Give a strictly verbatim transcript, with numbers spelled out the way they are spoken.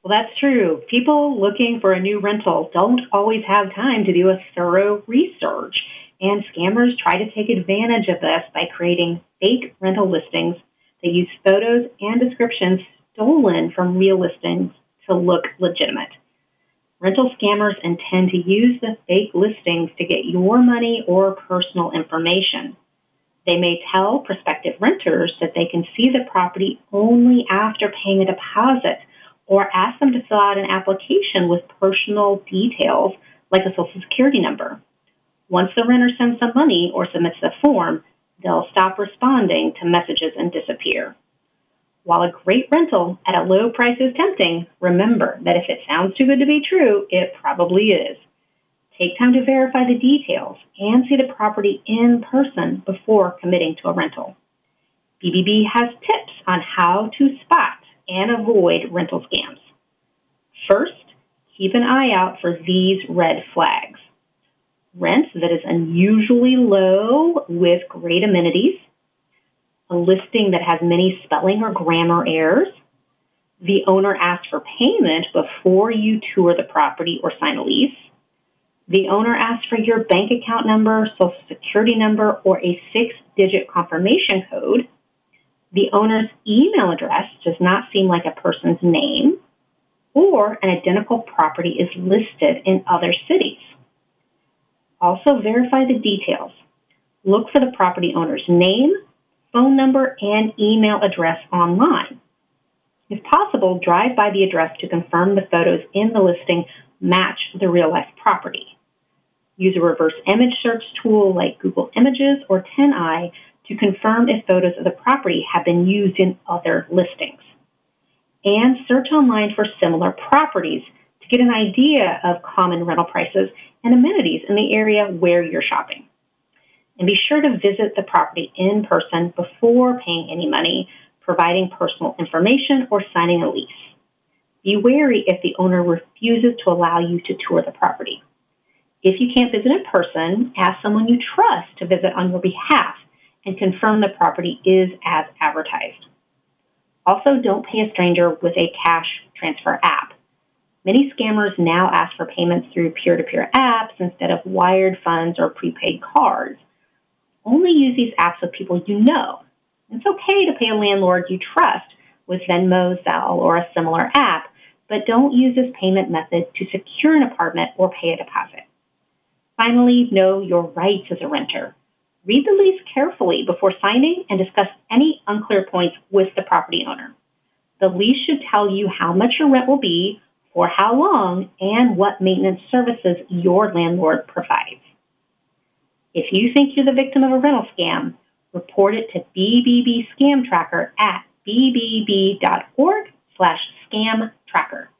Well, that's true. People looking for a new rental don't always have time to do a thorough research, and scammers try to take advantage of this by creating fake rental listings that use photos and descriptions stolen from real listings to look legitimate. Rental scammers intend to use the fake listings to get your money or personal information. They may tell prospective renters that they can see the property only after paying a deposit, or ask them to fill out an application with personal details like a Social Security number. Once the renter sends some money or submits the form, they'll stop responding to messages and disappear. While a great rental at a low price is tempting, remember that if it sounds too good to be true, it probably is. Take time to verify the details and see the property in person before committing to a rental. B B B has tips on how to spot and avoid rental scams. First, keep an eye out for these red flags. Rent that is unusually low with great amenities, a listing that has many spelling or grammar errors, the owner asks for payment before you tour the property or sign a lease, the owner asks for your bank account number, Social Security number, or a six-digit confirmation code, the owner's email address does not seem like a person's name, or an identical property is listed in other cities. Also, verify the details. Look for the property owner's name, phone number, and email address online. If possible, drive by the address to confirm the photos in the listing match the real-life property. Use a reverse image search tool like Google Images or ten i to confirm if photos of the property have been used in other listings. And search online for similar properties to get an idea of common rental prices and amenities in the area where you're shopping. And be sure to visit the property in person before paying any money, providing personal information, or signing a lease. Be wary if the owner refuses to allow you to tour the property. If you can't visit in person, ask someone you trust to visit on your behalf and confirm the property is as advertised. Also, don't pay a stranger with a cash transfer app. Many scammers now ask for payments through peer-to-peer apps instead of wired funds or prepaid cards. Only use these apps with people you know. It's okay to pay a landlord you trust with Venmo, Zelle, or a similar app, but don't use this payment method to secure an apartment or pay a deposit. Finally, know your rights as a renter. Read the lease carefully before signing and discuss any unclear points with the property owner. The lease should tell you how much your rent will be, for how long, and what maintenance services your landlord provides. If you think you're the victim of a rental scam, report it to B B B Scam Tracker at b b b dot org slash scam tracker.